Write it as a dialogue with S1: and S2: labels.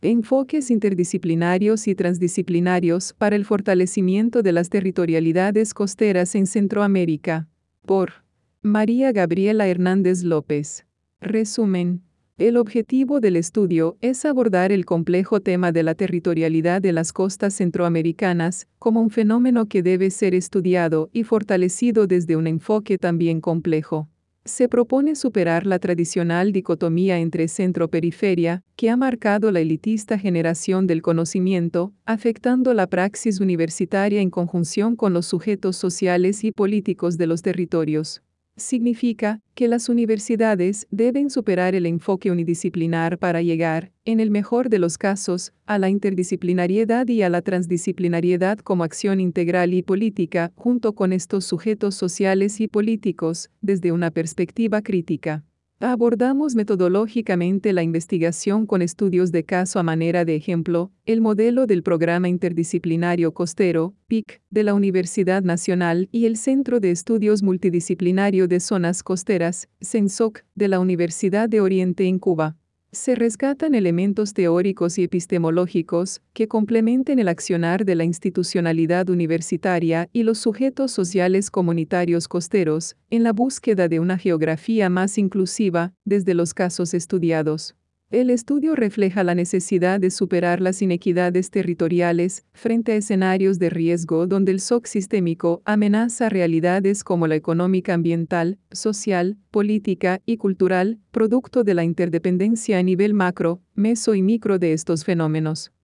S1: Enfoques interdisciplinarios y transdisciplinarios para el fortalecimiento de las territorialidades costeras en Centroamérica. Por María Gabriela Hernández López. Resumen. El objetivo del estudio es abordar el complejo tema de la territorialidad de las costas centroamericanas como un fenómeno que debe ser estudiado y fortalecido desde un enfoque también complejo. Se propone superar la tradicional dicotomía entre centro-periferia, que ha marcado la elitista generación del conocimiento, afectando la praxis universitaria en conjunción con los sujetos sociales y políticos de los territorios. Significa que las universidades deben superar el enfoque unidisciplinar para llegar, en el mejor de los casos, a la interdisciplinariedad y a la transdisciplinariedad como acción integral y política, junto con estos sujetos sociales y políticos, desde una perspectiva crítica. Abordamos metodológicamente la investigación con estudios de caso a manera de ejemplo, el modelo del Programa Interdisciplinario Costero, PIC, de la Universidad Nacional y el Centro de Estudios Multidisciplinario de Zonas Costeras, CENSOC, de la Universidad de Oriente en Cuba. Se rescatan elementos teóricos y epistemológicos que complementen el accionar de la institucionalidad universitaria y los sujetos sociales comunitarios costeros, en la búsqueda de una geografía más inclusiva, desde los casos estudiados. El estudio refleja la necesidad de superar las inequidades territoriales frente a escenarios de riesgo donde el shock sistémico amenaza realidades como la económica, ambiental, social, política y cultural, producto de la interdependencia a nivel macro, meso y micro de estos fenómenos.